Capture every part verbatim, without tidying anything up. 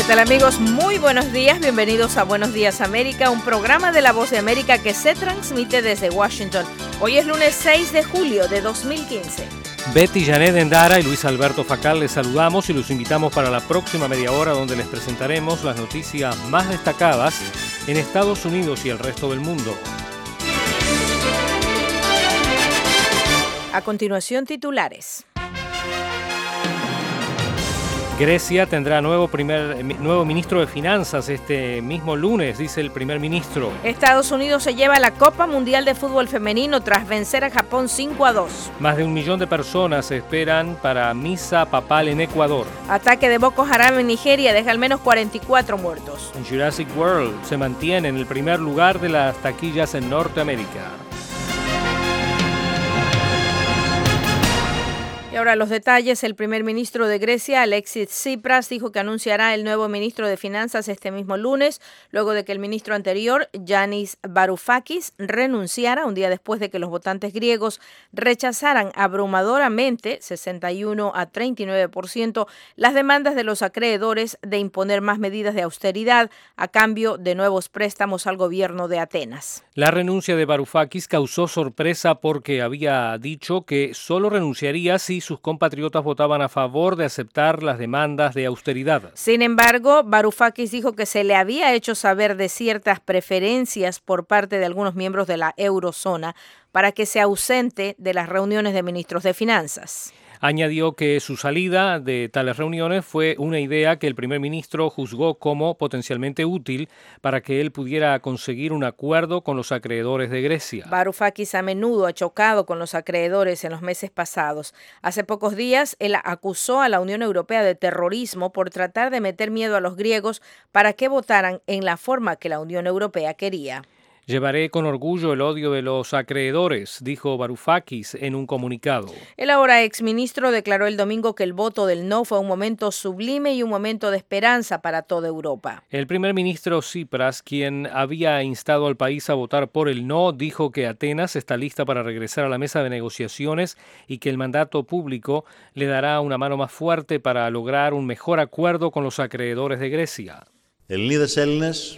¿Qué tal, amigos? Muy buenos días, bienvenidos a Buenos Días América, un programa de La Voz de América que se transmite desde Washington. Hoy es lunes seis de julio de dos mil quince. Betty Janet Endara y Luis Alberto Facal les saludamos y los invitamos para la próxima media hora, donde les presentaremos las noticias más destacadas en Estados Unidos y el resto del mundo. A continuación, titulares. Grecia tendrá nuevo, primer, nuevo ministro de Finanzas este mismo lunes, dice el primer ministro. Estados Unidos se lleva la Copa Mundial de Fútbol Femenino tras vencer a Japón cinco a dos. Más de un millón de personas esperan para misa papal en Ecuador. Ataque de Boko Haram en Nigeria deja al menos cuarenta y cuatro muertos. Jurassic World se mantiene en el primer lugar de las taquillas en Norteamérica. Y ahora los detalles. El primer ministro de Grecia, Alexis Tsipras, dijo que anunciará el nuevo ministro de Finanzas este mismo lunes, luego de que el ministro anterior, Yanis Varoufakis, renunciara un día después de que los votantes griegos rechazaran abrumadoramente, sesenta y uno a treinta y nueve por ciento, las demandas de los acreedores de imponer más medidas de austeridad a cambio de nuevos préstamos al gobierno de Atenas. La renuncia de Varoufakis causó sorpresa porque había dicho que solo renunciaría si sus compatriotas votaban a favor de aceptar las demandas de austeridad. Sin embargo, Varoufakis dijo que se le había hecho saber de ciertas preferencias por parte de algunos miembros de la eurozona para que se ausente de las reuniones de ministros de finanzas. Añadió que su salida de tales reuniones fue una idea que el primer ministro juzgó como potencialmente útil para que él pudiera conseguir un acuerdo con los acreedores de Grecia. Varoufakis a menudo ha chocado con los acreedores en los meses pasados. Hace pocos días, él acusó a la Unión Europea de terrorismo por tratar de meter miedo a los griegos para que votaran en la forma que la Unión Europea quería. Llevaré con orgullo el odio de los acreedores, dijo Varoufakis en un comunicado. El ahora exministro declaró el domingo que el voto del no fue un momento sublime y un momento de esperanza para toda Europa. El primer ministro Tsipras, quien había instado al país a votar por el no, dijo que Atenas está lista para regresar a la mesa de negociaciones y que el mandato público le dará una mano más fuerte para lograr un mejor acuerdo con los acreedores de Grecia. Ελληνίδες Έλληνες.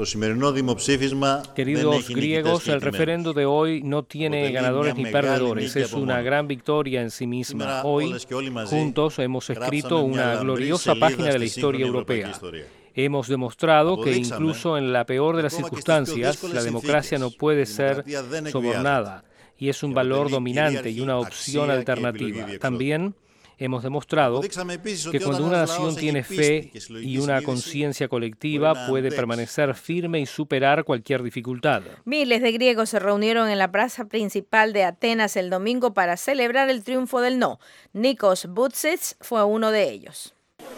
Queridos griegos, el referendo de hoy no tiene ganadores ni perdedores, es una gran victoria en sí misma. Hoy, juntos, hemos escrito una gloriosa página de la historia europea. Hemos demostrado que incluso en la peor de las circunstancias, la democracia no puede ser sobornada y es un valor dominante y una opción alternativa. También hemos demostrado que cuando una nación tiene fe y una conciencia colectiva puede permanecer firme y superar cualquier dificultad. Miles de griegos se reunieron en la plaza principal de Atenas el domingo para celebrar el triunfo del no. Nikos Boutsits fue uno de ellos.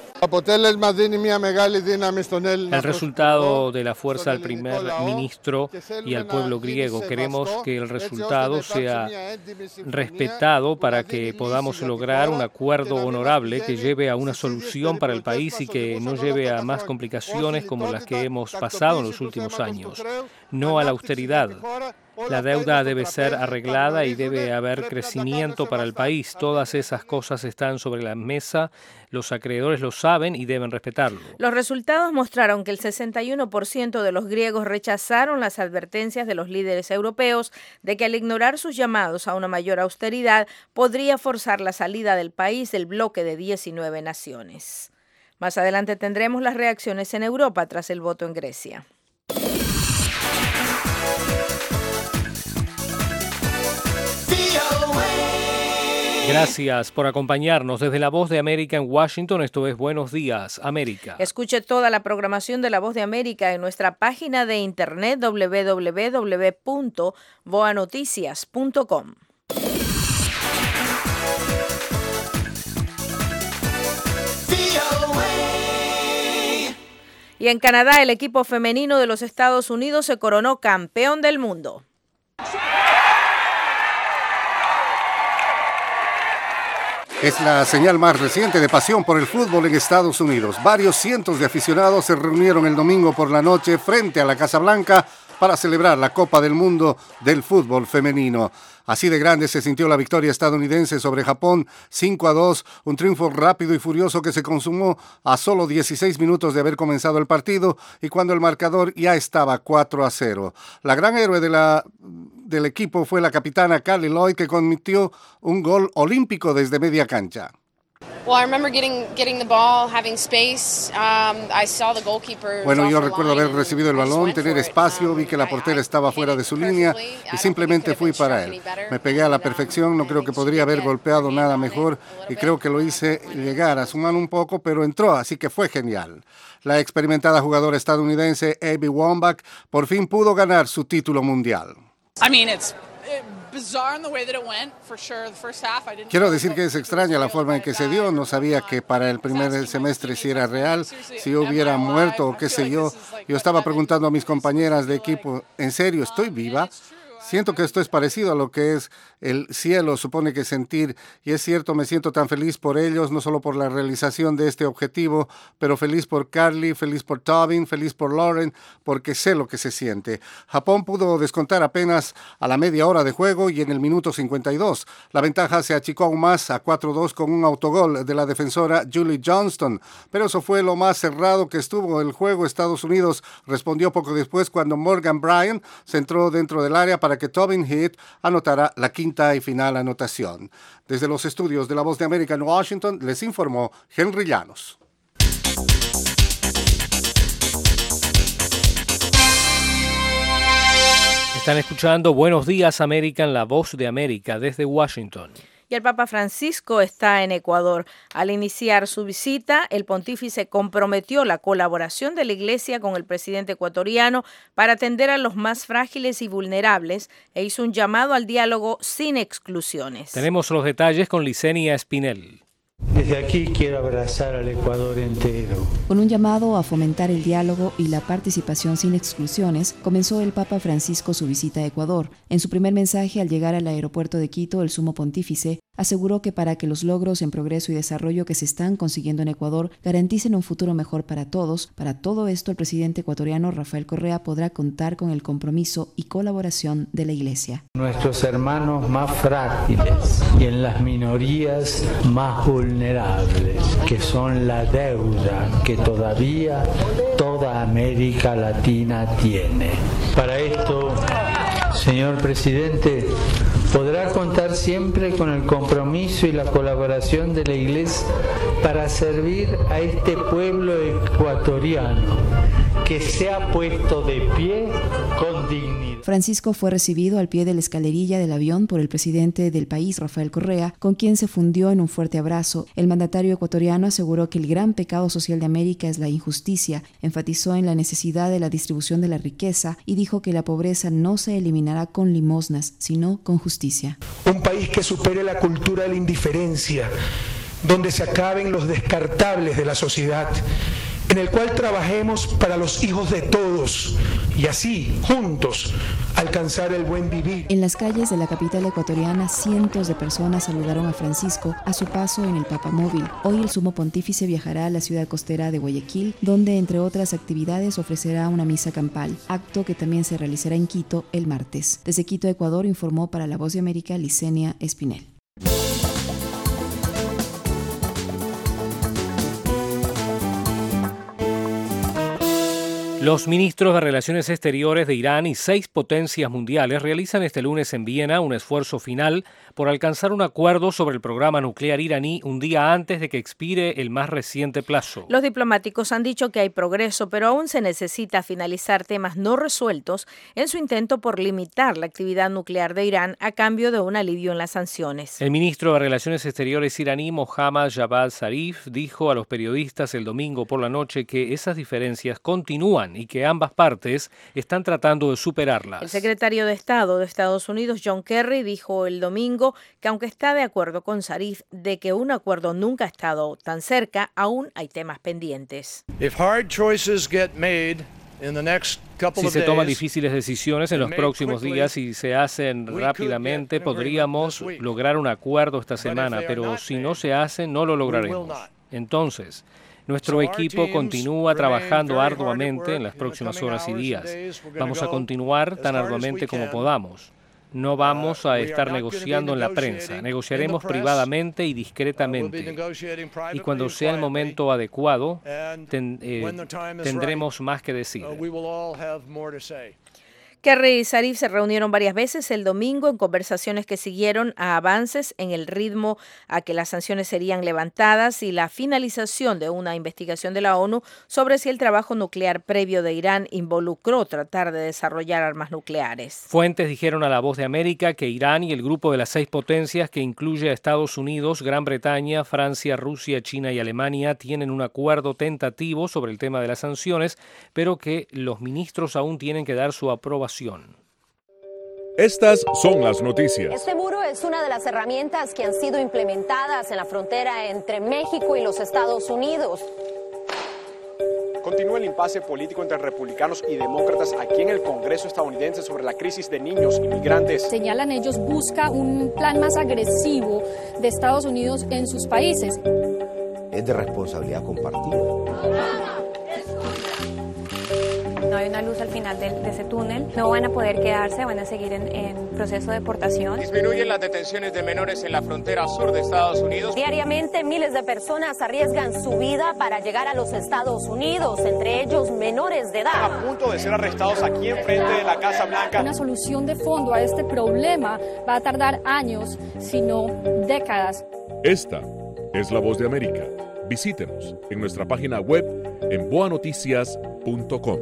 El resultado de la fuerza al primer ministro y al pueblo griego. Queremos que el resultado sea respetado para que podamos lograr un acuerdo honorable que lleve a una solución para el país y que no lleve a más complicaciones como las que hemos pasado en los últimos años. No a la austeridad. La deuda debe ser arreglada y debe haber crecimiento para el país. Todas esas cosas están sobre la mesa. Los acreedores lo saben y deben respetarlo. Los resultados mostraron que el sesenta y uno por ciento de los griegos rechazaron las advertencias de los líderes europeos de que al ignorar sus llamados a una mayor austeridad podría forzar la salida del país del bloque de diecinueve naciones. Más adelante tendremos las reacciones en Europa tras el voto en Grecia. Gracias por acompañarnos desde La Voz de América en Washington. Esto es Buenos Días, América. Escuche toda la programación de La Voz de América en nuestra página de internet doble u doble u doble u punto voa noticias punto com. Y en Canadá, el equipo femenino de los Estados Unidos se coronó campeón del mundo. Es la señal más reciente de pasión por el fútbol en Estados Unidos. Varios cientos de aficionados se reunieron el domingo por la noche frente a la Casa Blanca para celebrar la Copa del Mundo del fútbol femenino. Así de grande se sintió la victoria estadounidense sobre Japón, cinco a dos, un triunfo rápido y furioso que se consumó a solo dieciséis minutos de haber comenzado el partido y cuando el marcador ya estaba cuatro a cero. La gran héroe de la, del equipo fue la capitana Carli Lloyd, que convirtió un gol olímpico desde media cancha. Bueno, yo recuerdo haber recibido el balón, tener espacio, vi que la portera estaba fuera de su línea y simplemente fui para él. Me pegué a la perfección, no creo que podría haber golpeado nada mejor y creo que lo hice llegar a su mano un poco, pero entró, así que fue genial. La experimentada jugadora estadounidense Abby Wambach por fin pudo ganar su título mundial. I mean, it's Quiero decir que es extraña la forma en que se dio. No sabía que para el primer semestre si era real, si hubiera muerto o qué sé yo. Yo estaba preguntando a mis compañeras de equipo, ¿en serio estoy viva? Siento que esto es parecido a lo que es el cielo, supone que sentir, y es cierto, me siento tan feliz por ellos, no solo por la realización de este objetivo, pero feliz por Carli, feliz por Tobin, feliz por Lauren, porque sé lo que se siente. Japón pudo descontar apenas a la media hora de juego y en el minuto cincuenta y dos. La ventaja se achicó aún más a cuatro a dos con un autogol de la defensora Julie Johnston, pero eso fue lo más cerrado que estuvo el juego. Estados Unidos respondió poco después cuando Morgan Bryant se entró dentro del área para que Tobin Heath anotara la quinta y final anotación. Desde los estudios de La Voz de América en Washington, les informó Henry Llanos. Están escuchando Buenos Días América en La Voz de América desde Washington. Y el Papa Francisco está en Ecuador. Al iniciar su visita, el pontífice comprometió la colaboración de la Iglesia con el presidente ecuatoriano para atender a los más frágiles y vulnerables e hizo un llamado al diálogo sin exclusiones. Tenemos los detalles con Licenia Espinel. Desde aquí quiero abrazar al Ecuador entero. Con un llamado a fomentar el diálogo y la participación sin exclusiones, comenzó el Papa Francisco su visita a Ecuador. En su primer mensaje al llegar al aeropuerto de Quito, el sumo pontífice aseguró que para que los logros en progreso y desarrollo que se están consiguiendo en Ecuador garanticen un futuro mejor para todos, para todo esto el presidente ecuatoriano Rafael Correa podrá contar con el compromiso y colaboración de la Iglesia. Nuestros hermanos más frágiles y en las minorías más vulnerables, que son la deuda que todavía toda América Latina tiene. Para esto, señor presidente, podrá contar siempre con el compromiso y la colaboración de la Iglesia para servir a este pueblo ecuatoriano que se ha puesto de pie con dignidad. Francisco fue recibido al pie de la escalerilla del avión por el presidente del país, Rafael Correa, con quien se fundió en un fuerte abrazo. El mandatario ecuatoriano aseguró que el gran pecado social de América es la injusticia, enfatizó en la necesidad de la distribución de la riqueza y dijo que la pobreza no se eliminará con limosnas, sino con justicia. Un país que supere la cultura de la indiferencia, donde se acaben los descartables de la sociedad, en el cual trabajemos para los hijos de todos y así, juntos, alcanzar el buen vivir. En las calles de la capital ecuatoriana, cientos de personas saludaron a Francisco a su paso en el Papamóvil. Hoy el sumo pontífice viajará a la ciudad costera de Guayaquil, donde, entre otras actividades, ofrecerá una misa campal, acto que también se realizará en Quito el martes. Desde Quito, Ecuador, informó para La Voz de América Licenia Espinel. Los ministros de Relaciones Exteriores de Irán y seis potencias mundiales realizan este lunes en Viena un esfuerzo final por alcanzar un acuerdo sobre el programa nuclear iraní un día antes de que expire el más reciente plazo. Los diplomáticos han dicho que hay progreso, pero aún se necesita finalizar temas no resueltos en su intento por limitar la actividad nuclear de Irán a cambio de un alivio en las sanciones. El ministro de Relaciones Exteriores iraní, Mohammad Javad Zarif, dijo a los periodistas el domingo por la noche que esas diferencias continúan y que ambas partes están tratando de superarlas. El secretario de Estado de Estados Unidos, John Kerry, dijo el domingo que aunque está de acuerdo con Zarif de que un acuerdo nunca ha estado tan cerca, aún hay temas pendientes. If hard choices get made in the next Si se toman difíciles decisiones en los próximos días y se hacen rápidamente, podríamos lograr un acuerdo esta semana, pero si no se hace, no lo lograremos. Entonces, Nuestro equipo continúa trabajando arduamente en las próximas horas y días. Vamos a continuar tan arduamente como podamos. No vamos a estar negociando en la prensa. Negociaremos privadamente y discretamente. Y cuando sea el momento adecuado, ten, eh, tendremos más que decir. Kerry y Zarif se reunieron varias veces el domingo en conversaciones que siguieron a avances en el ritmo a que las sanciones serían levantadas y la finalización de una investigación de la ONU sobre si el trabajo nuclear previo de Irán involucró tratar de desarrollar armas nucleares. Fuentes dijeron a La Voz de América que Irán y el grupo de las seis potencias, que incluye a Estados Unidos, Gran Bretaña, Francia, Rusia, China y Alemania, tienen un acuerdo tentativo sobre el tema de las sanciones, pero que los ministros aún tienen que dar su aprobación. Estas son las noticias. Este muro es una de las herramientas que han sido implementadas en la frontera entre México y los Estados Unidos. Continúa el impasse político entre republicanos y demócratas aquí en el Congreso estadounidense sobre la crisis de niños inmigrantes. Señalan ellos, busca un plan más agresivo de Estados Unidos en sus países. Es de responsabilidad compartida. No hay una luz al final de, de ese túnel, no van a poder quedarse, van a seguir en, en proceso de deportación. Disminuyen las detenciones de menores en la frontera sur de Estados Unidos. Diariamente miles de personas arriesgan su vida para llegar a los Estados Unidos, entre ellos menores de edad. Están a punto de ser arrestados aquí enfrente de la Casa Blanca. Una solución de fondo a este problema va a tardar años, sino décadas. Esta es La Voz de América. Visítenos en nuestra página web en boa noticias punto com.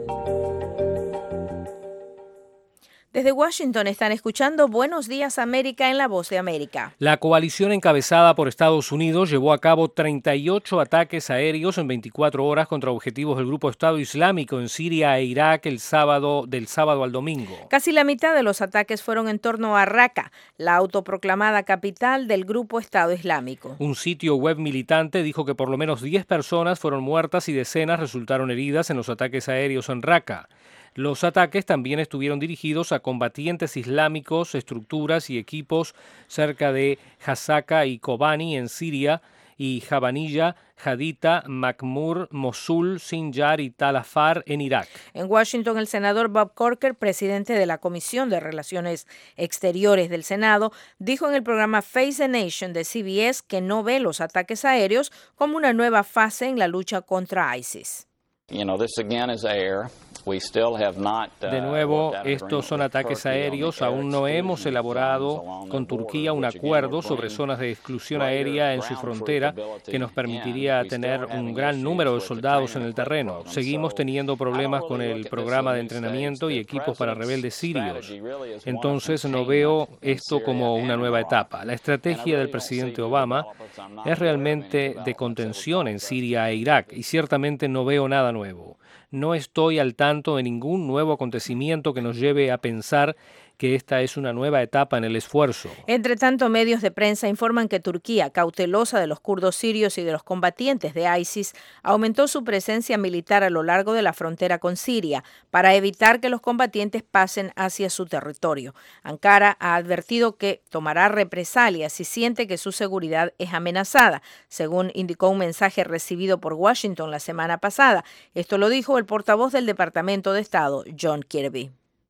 Desde Washington están escuchando Buenos Días América en La Voz de América. La coalición encabezada por Estados Unidos llevó a cabo treinta y ocho ataques aéreos en veinticuatro horas contra objetivos del Grupo Estado Islámico en Siria e Irak el sábado, del sábado al domingo. Casi la mitad de los ataques fueron en torno a Raqqa, la autoproclamada capital del Grupo Estado Islámico. Un sitio web militante dijo que por lo menos diez personas fueron muertas y decenas resultaron heridas en los ataques aéreos en Raqqa. Los ataques también estuvieron dirigidos a combatientes islámicos, estructuras y equipos cerca de Hasaka y Kobani en Siria y Jabanilla, Haditha, Makmur, Mosul, Sinjar y Tal Afar en Irak. En Washington, el senador Bob Corker, presidente de la Comisión de Relaciones Exteriores del Senado, dijo en el programa Face the Nation de C B S que no ve los ataques aéreos como una nueva fase en la lucha contra ISIS. You know, this again is air. We still have not, uh, de nuevo, estos son ataques aéreos. Aún no hemos elaborado con Turquía un acuerdo sobre zonas de exclusión aérea en su frontera que nos permitiría tener un gran número de soldados en el terreno. Seguimos teniendo problemas con el programa de entrenamiento y equipos para rebeldes sirios. Entonces no veo esto como una nueva etapa. La estrategia del presidente Obama es realmente de contención en Siria e Irak y ciertamente no veo nada nuevo. No estoy al tanto de ningún nuevo acontecimiento que nos lleve a pensar que esta es una nueva etapa en el esfuerzo. Entre tanto, medios de prensa informan que Turquía, cautelosa de los kurdos sirios y de los combatientes de ISIS, aumentó su presencia militar a lo largo de la frontera con Siria para evitar que los combatientes pasen hacia su territorio. Ankara ha advertido que tomará represalias si siente que su seguridad es amenazada, según indicó un mensaje recibido por Washington la semana pasada. Esto lo dijo el portavoz del Departamento de Estado, John Kirby.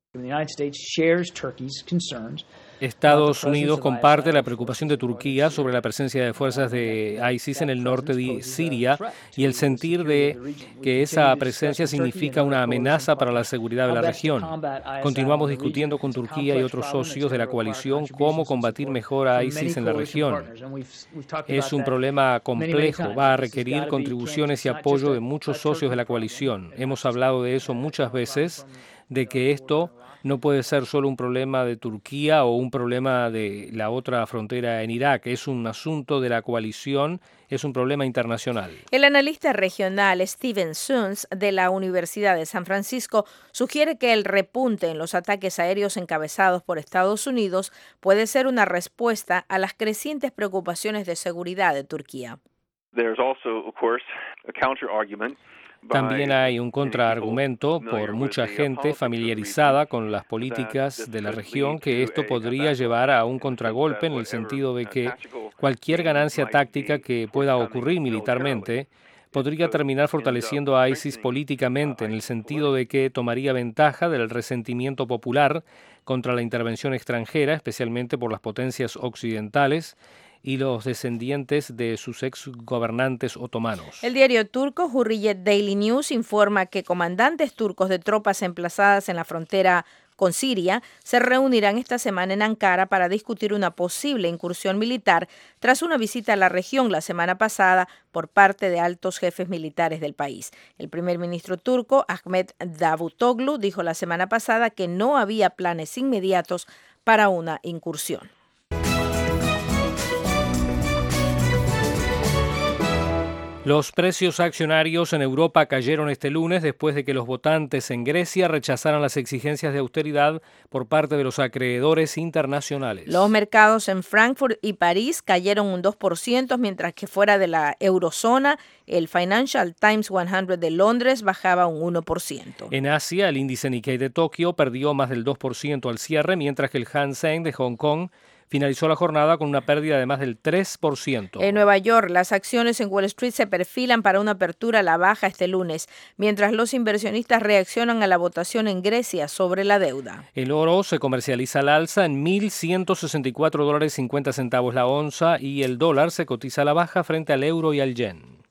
Estados Unidos comparte la preocupación de Turquía sobre la presencia de fuerzas de ISIS en el norte de Siria y el sentir de que esa presencia significa una amenaza para la seguridad de la región. Continuamos discutiendo con Turquía y otros socios de la coalición cómo combatir mejor a ISIS en la región. Es un problema complejo, va a requerir contribuciones y apoyo de muchos socios de la coalición. Hemos hablado de eso muchas veces, de que esto no puede ser solo un problema de Turquía o un problema de la otra frontera en Irak. Es un asunto de la coalición, es un problema internacional. El analista regional Steven Suns de la Universidad de San Francisco sugiere que el repunte en los ataques aéreos encabezados por Estados Unidos puede ser una respuesta a las crecientes preocupaciones de seguridad de Turquía. There's also, of course, a counter-argument. También hay un contraargumento por mucha gente familiarizada con las políticas de la región que esto podría llevar a un contragolpe en el sentido de que cualquier ganancia táctica que pueda ocurrir militarmente podría terminar fortaleciendo a ISIS políticamente, en el sentido de que tomaría ventaja del resentimiento popular contra la intervención extranjera, especialmente por las potencias occidentales y los descendientes de sus ex gobernantes otomanos. El diario turco Hurriyet Daily News informa que comandantes turcos de tropas emplazadas en la frontera con Siria se reunirán esta semana en Ankara para discutir una posible incursión militar tras una visita a la región la semana pasada por parte de altos jefes militares del país. El primer ministro turco, Ahmet Davutoglu, dijo la semana pasada que no había planes inmediatos para una incursión. Los precios accionarios en Europa cayeron este lunes después de que los votantes en Grecia rechazaran las exigencias de austeridad por parte de los acreedores internacionales. Los mercados en Frankfurt y París cayeron un dos por ciento, mientras que fuera de la eurozona, el Financial Times cien de Londres bajaba un uno por ciento. En Asia, el índice Nikkei de Tokio perdió más del dos por ciento al cierre, mientras que el Hang Seng de Hong Kong finalizó la jornada con una pérdida de más del tres por ciento. En Nueva York, las acciones en Wall Street se perfilan para una apertura a la baja este lunes, mientras los inversionistas reaccionan a la votación en Grecia sobre la deuda. El oro se comercializa al alza en mil ciento sesenta y cuatro dólares cincuenta centavos la onza y el dólar se cotiza a la baja frente al euro y al yen.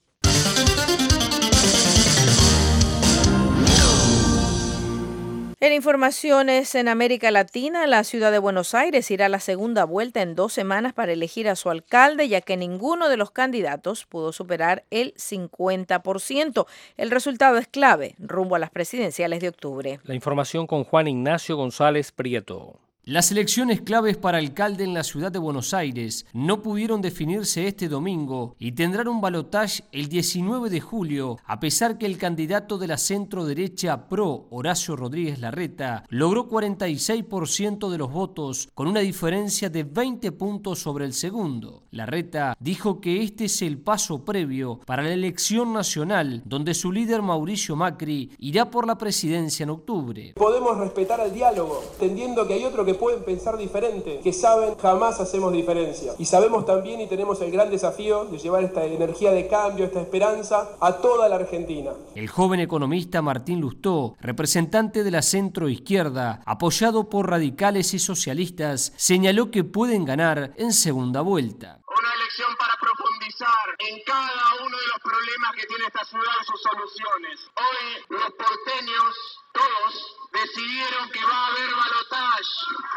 En informaciones en América Latina, la ciudad de Buenos Aires irá a la segunda vuelta en dos semanas para elegir a su alcalde, ya que ninguno de los candidatos pudo superar el cincuenta por ciento. El resultado es clave rumbo a las presidenciales de octubre. La información con Juan Ignacio González Prieto. Las elecciones claves para alcalde en la ciudad de Buenos Aires no pudieron definirse este domingo y tendrán un balotaje el diecinueve de julio, a pesar que el candidato de la centro-derecha PRO, Horacio Rodríguez Larreta, logró cuarenta y seis por ciento de los votos con una diferencia de veinte puntos sobre el segundo. Larreta dijo que este es el paso previo para la elección nacional, donde su líder Mauricio Macri irá por la presidencia en octubre. Podemos respetar al diálogo, entendiendo que hay otro que pueden pensar diferente, que saben jamás hacemos diferencia. Y sabemos también y tenemos el gran desafío de llevar esta energía de cambio, esta esperanza a toda la Argentina. El joven economista Martín Lustó, representante de la centroizquierda, apoyado por radicales y socialistas, señaló que pueden ganar en segunda vuelta. Una elección para profundizar en cada uno de los problemas que tiene esta ciudad y sus soluciones. Hoy los porteños, todos, decidieron que va a haber balotaje.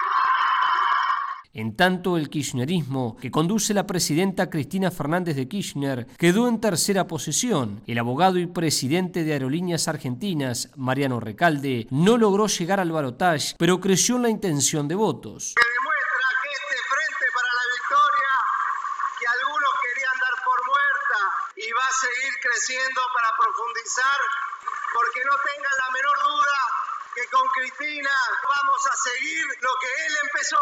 En tanto, el kirchnerismo, que conduce la presidenta Cristina Fernández de Kirchner, quedó en tercera posición. El abogado y presidente de Aerolíneas Argentinas, Mariano Recalde, no logró llegar al balotaje, pero creció en la intención de votos. Que demuestra que este frente para la victoria, que algunos querían dar por muerta, y va a seguir creciendo para profundizar, porque no tengan la menor duda que con Cristina vamos a seguir lo que él empezó.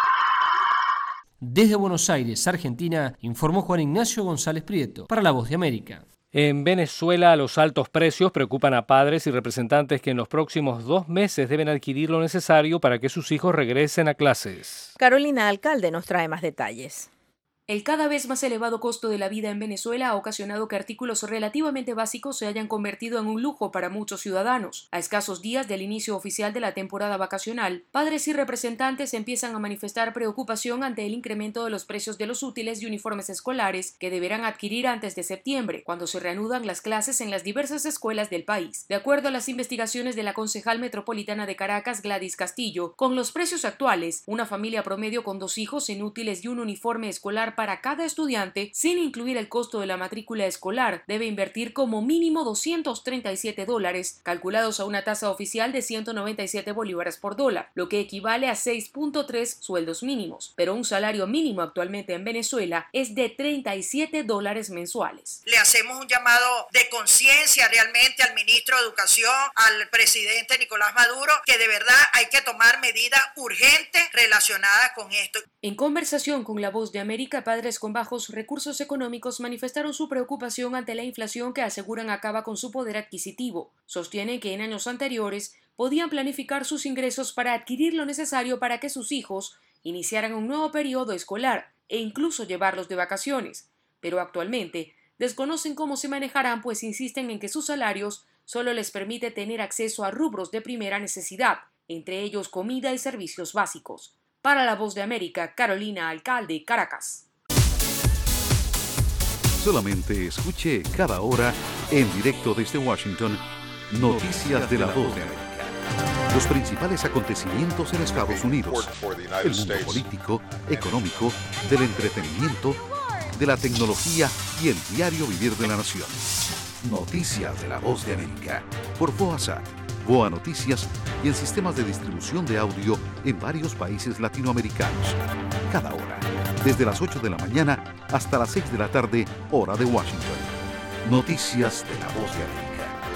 Desde Buenos Aires, Argentina, informó Juan Ignacio González Prieto, para La Voz de América. En Venezuela, los altos precios preocupan a padres y representantes que en los próximos dos meses deben adquirir lo necesario para que sus hijos regresen a clases. Carolina Alcalde nos trae más detalles. El cada vez más elevado costo de la vida en Venezuela ha ocasionado que artículos relativamente básicos se hayan convertido en un lujo para muchos ciudadanos. A escasos días del inicio oficial de la temporada vacacional, padres y representantes empiezan a manifestar preocupación ante el incremento de los precios de los útiles y uniformes escolares que deberán adquirir antes de septiembre, cuando se reanudan las clases en las diversas escuelas del país. De acuerdo a las investigaciones de la concejal metropolitana de Caracas, Gladys Castillo, con los precios actuales, una familia promedio con dos hijos en útiles y un uniforme escolar para cada estudiante, sin incluir el costo de la matrícula escolar, debe invertir como mínimo doscientos treinta y siete dólares, calculados a una tasa oficial de ciento noventa y siete bolívares por dólar, lo que equivale a seis punto tres sueldos mínimos. Pero un salario mínimo actualmente en Venezuela es de treinta y siete dólares mensuales. Le hacemos un llamado de conciencia realmente al ministro de Educación, al presidente Nicolás Maduro, que de verdad hay que tomar medidas urgentes relacionadas con esto. En conversación con La Voz de América, padres con bajos recursos económicos manifestaron su preocupación ante la inflación que aseguran acaba con su poder adquisitivo. Sostienen que en años anteriores podían planificar sus ingresos para adquirir lo necesario para que sus hijos iniciaran un nuevo periodo escolar e incluso llevarlos de vacaciones, pero actualmente desconocen cómo se manejarán, pues insisten en que sus salarios solo les permite tener acceso a rubros de primera necesidad, entre ellos comida y servicios básicos. Para La Voz de América, Carolina Alcalde, Caracas. Solamente escuche cada hora, en directo desde Washington, Noticias de La Voz de América. Los principales acontecimientos en Estados Unidos, el mundo político, económico, del entretenimiento, de la tecnología y el diario vivir de la nación. Noticias de La Voz de América, por VOASat, VOA Noticias y en sistemas de distribución de audio en varios países latinoamericanos. Cada hora, desde las ocho de la mañana hasta las seis de la tarde, hora de Washington. Noticias de La Voz de América.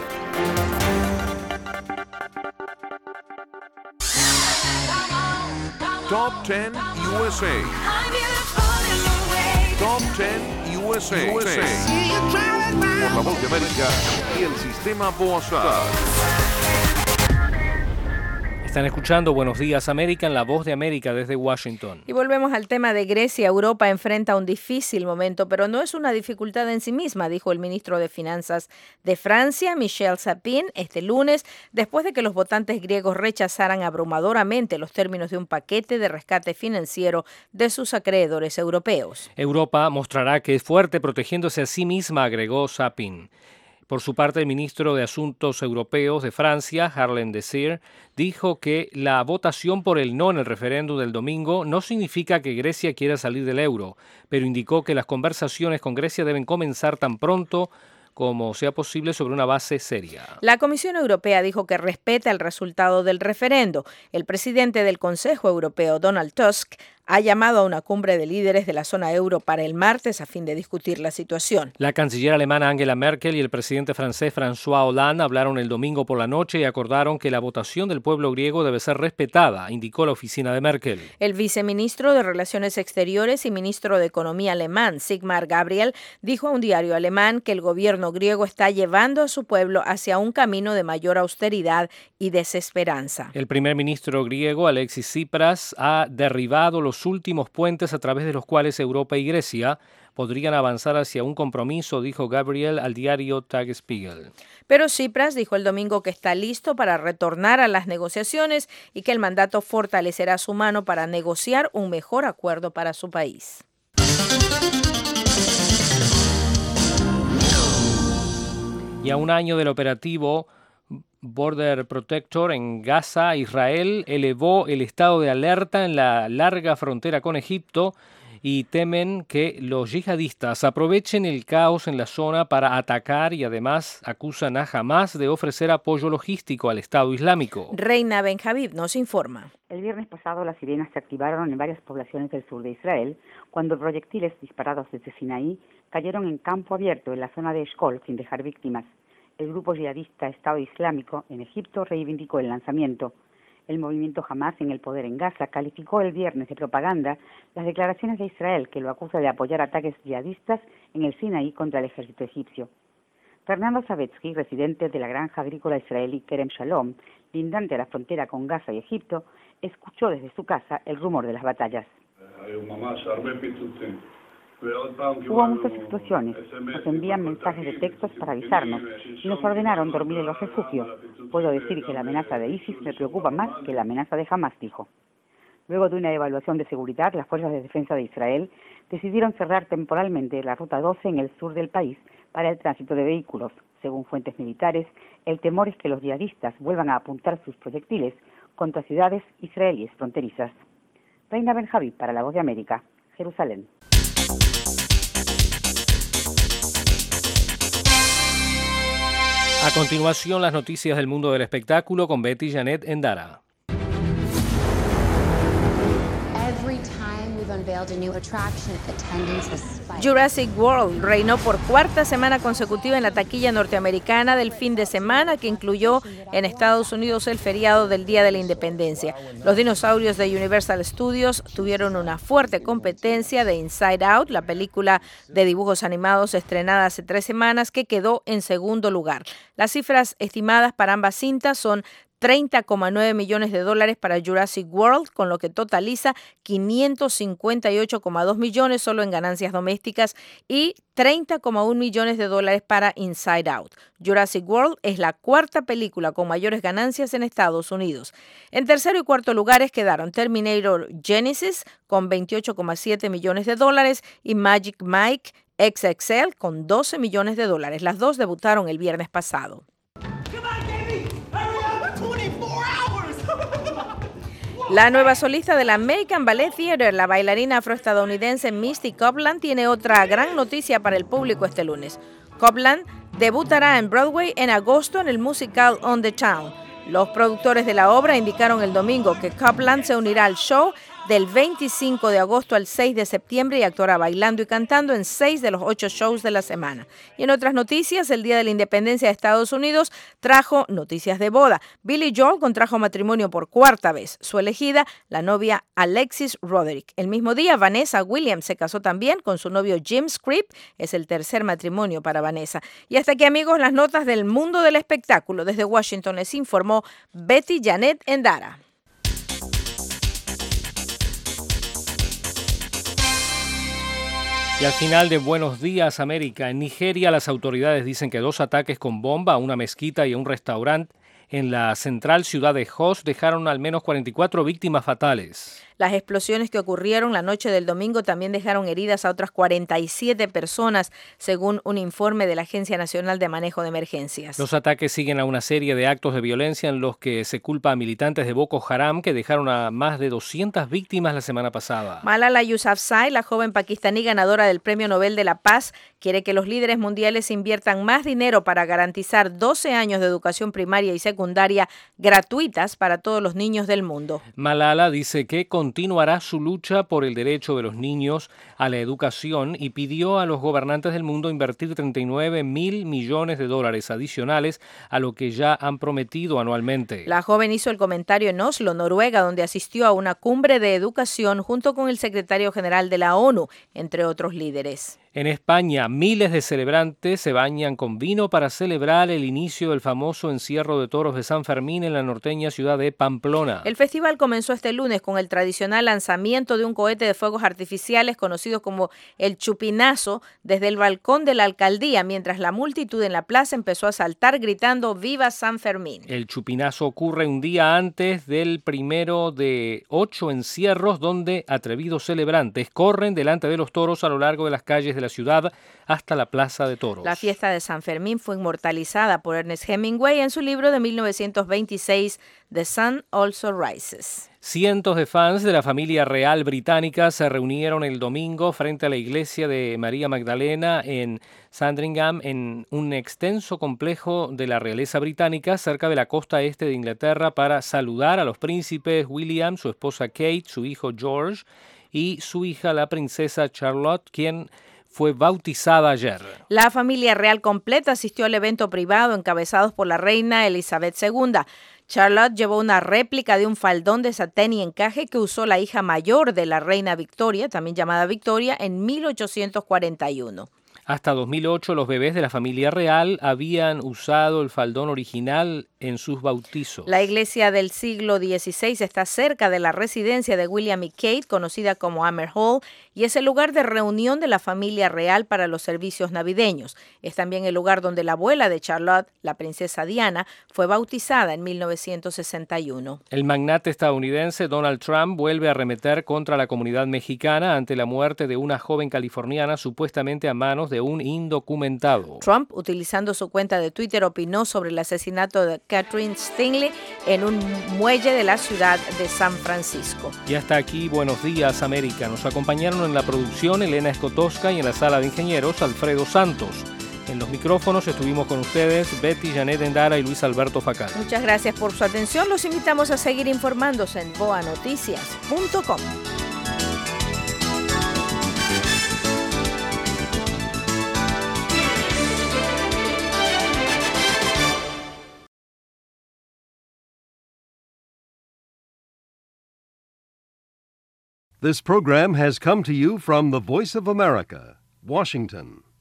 Top diez U S A. Top diez U S A. U S A. Por La Voz de América y el sistema VOASat. Están escuchando Buenos Días América en La Voz de América desde Washington. Y volvemos al tema de Grecia. Europa enfrenta un difícil momento, pero no es una dificultad en sí misma, dijo el ministro de Finanzas de Francia, Michel Sapin, este lunes, después de que los votantes griegos rechazaran abrumadoramente los términos de un paquete de rescate financiero de sus acreedores europeos. Europa mostrará que es fuerte protegiéndose a sí misma, agregó Sapin. Por su parte, el ministro de Asuntos Europeos de Francia, Harlem Désir, dijo que la votación por el no en el referéndum del domingo no significa que Grecia quiera salir del euro, pero indicó que las conversaciones con Grecia deben comenzar tan pronto como sea posible sobre una base seria. La Comisión Europea dijo que respeta el resultado del referendo. El presidente del Consejo Europeo, Donald Tusk, ha llamado a una cumbre de líderes de la zona euro para el martes a fin de discutir la situación. La canciller alemana Angela Merkel y el presidente francés François Hollande hablaron el domingo por la noche y acordaron que la votación del pueblo griego debe ser respetada, indicó la oficina de Merkel. El viceministro de Relaciones Exteriores y ministro de Economía alemán, Sigmar Gabriel, dijo a un diario alemán que el gobierno griego está llevando a su pueblo hacia un camino de mayor austeridad y desesperanza. El primer ministro griego, Alexis Tsipras, ha derribado los últimos puentes a través de los cuales Europa y Grecia podrían avanzar hacia un compromiso, dijo Gabriel al diario Tagesspiegel. Pero Tsipras dijo el domingo que está listo para retornar a las negociaciones y que el mandato fortalecerá su mano para negociar un mejor acuerdo para su país. Y a un año del operativo Border Protector en Gaza, Israel elevó el estado de alerta en la larga frontera con Egipto y temen que los yihadistas aprovechen el caos en la zona para atacar y además acusan a Hamás de ofrecer apoyo logístico al Estado Islámico. Reina Benjabib nos informa. El viernes pasado las sirenas se activaron en varias poblaciones del sur de Israel cuando proyectiles disparados desde Sinaí cayeron en campo abierto en la zona de Eshkol sin dejar víctimas. El grupo yihadista Estado Islámico en Egipto reivindicó el lanzamiento. El movimiento Hamás en el poder en Gaza calificó el viernes de propaganda las declaraciones de Israel que lo acusa de apoyar ataques yihadistas en el Sinaí contra el ejército egipcio. Fernando Savetsky, residente de la granja agrícola israelí Kerem Shalom, lindante a la frontera con Gaza y Egipto, escuchó desde su casa el rumor de las batallas. Hubo muchas explosiones, nos envían mensajes de textos para avisarnos y nos ordenaron dormir en los refugios. Puedo decir que la amenaza de ISIS me preocupa más que la amenaza de Hamás, dijo. Luego de una evaluación de seguridad, las fuerzas de defensa de Israel decidieron cerrar temporalmente la ruta doce en el sur del país para el tránsito de vehículos. Según fuentes militares, el temor es que los yihadistas vuelvan a apuntar sus proyectiles contra ciudades israelíes fronterizas. Reina Benjabib para La Voz de América, Jerusalén. A continuación, las noticias del mundo del espectáculo con Betty Janet Endara. Jurassic World reinó por cuarta semana consecutiva en la taquilla norteamericana del fin de semana, que incluyó en Estados Unidos el feriado del Día de la Independencia. Los dinosaurios de Universal Studios tuvieron una fuerte competencia de Inside Out, la película de dibujos animados estrenada hace tres semanas, que quedó en segundo lugar. Las cifras estimadas para ambas cintas son treinta coma nueve millones de dólares para Jurassic World, con lo que totaliza quinientos cincuenta y ocho coma dos millones solo en ganancias domésticas y treinta coma uno millones de dólares para Inside Out. Jurassic World es la cuarta película con mayores ganancias en Estados Unidos. En tercero y cuarto lugares quedaron Terminator Genesis con veintiocho coma siete millones de dólares y Magic Mike equis equis ele con doce millones de dólares. Las dos debutaron el viernes pasado. La nueva solista del American Ballet Theatre, la bailarina afroestadounidense Misty Copeland, tiene otra gran noticia para el público este lunes. Copeland debutará en Broadway en agosto en el musical On the Town. Los productores de la obra indicaron el domingo que Copeland se unirá al show del veinticinco de agosto al seis de septiembre y actuará bailando y cantando en seis de los ocho shows de la semana. Y en otras noticias, el Día de la Independencia de Estados Unidos trajo noticias de boda. Billy Joel contrajo matrimonio por cuarta vez. Su elegida, la novia Alexis Roderick. El mismo día, Vanessa Williams se casó también con su novio Jim Scripp. Es el tercer matrimonio para Vanessa. Y hasta aquí, amigos, las notas del mundo del espectáculo. Desde Washington les informó Betty Janet Endara. Y al final de Buenos Días, América, en Nigeria las autoridades dicen que dos ataques con bomba a una mezquita y a un restaurante en la central ciudad de Jos dejaron al menos cuarenta y cuatro víctimas fatales. Las explosiones que ocurrieron la noche del domingo también dejaron heridas a otras cuarenta y siete personas, según un informe de la Agencia Nacional de Manejo de Emergencias. Los ataques siguen a una serie de actos de violencia en los que se culpa a militantes de Boko Haram que dejaron a más de doscientas víctimas la semana pasada. Malala Yousafzai, la joven pakistaní ganadora del Premio Nobel de la Paz, quiere que los líderes mundiales inviertan más dinero para garantizar doce años de educación primaria y secundaria gratuitas para todos los niños del mundo. Malala dice que continuará su lucha por el derecho de los niños a la educación y pidió a los gobernantes del mundo invertir treinta y nueve mil millones de dólares adicionales a lo que ya han prometido anualmente. La joven hizo el comentario en Oslo, Noruega, donde asistió a una cumbre de educación junto con el secretario general de la ONU, entre otros líderes. En España, miles de celebrantes se bañan con vino para celebrar el inicio del famoso encierro de toros de San Fermín en la norteña ciudad de Pamplona. El festival comenzó este lunes con el tradicional lanzamiento de un cohete de fuegos artificiales conocido como el chupinazo desde el balcón de la alcaldía, mientras la multitud en la plaza empezó a saltar gritando ¡Viva San Fermín! El chupinazo ocurre un día antes del primero de ocho encierros donde atrevidos celebrantes corren delante de los toros a lo largo de las calles de la ciudad hasta la Plaza de Toros. La fiesta de San Fermín fue inmortalizada por Ernest Hemingway en su libro de mil novecientos veintiséis, The Sun Also Rises. Cientos de fans de la familia real británica se reunieron el domingo frente a la iglesia de María Magdalena en Sandringham, en un extenso complejo de la realeza británica cerca de la costa este de Inglaterra, para saludar a los príncipes William, su esposa Kate, su hijo George y su hija la princesa Charlotte, quien fue bautizada ayer. La familia real completa asistió al evento privado encabezados por la reina Elizabeth segunda. Charlotte llevó una réplica de un faldón de satén y encaje que usó la hija mayor de la reina Victoria, también llamada Victoria, en mil ochocientos cuarenta y uno. Hasta dos mil ocho los bebés de la familia real habían usado el faldón original en sus bautizos. La iglesia del siglo dieciséis está cerca de la residencia de William y Kate, conocida como Amer Hall, y es el lugar de reunión de la familia real para los servicios navideños. Es también el lugar donde la abuela de Charlotte, la princesa Diana, fue bautizada en mil novecientos sesenta y uno. El magnate estadounidense Donald Trump vuelve a arremeter contra la comunidad mexicana ante la muerte de una joven californiana supuestamente a manos de un indocumentado. Trump, utilizando su cuenta de Twitter, opinó sobre el asesinato de Catherine Stingley en un muelle de la ciudad de San Francisco. Y hasta aquí, Buenos Días, América. Nos acompañaron en la producción Elena Escotosca y en la sala de ingenieros Alfredo Santos. En los micrófonos estuvimos con ustedes Betty Janet Endara y Luis Alberto Facal. Muchas gracias por su atención. Los invitamos a seguir informándose en boa noticias punto com. This program has come to you from the Voice of America, Washington.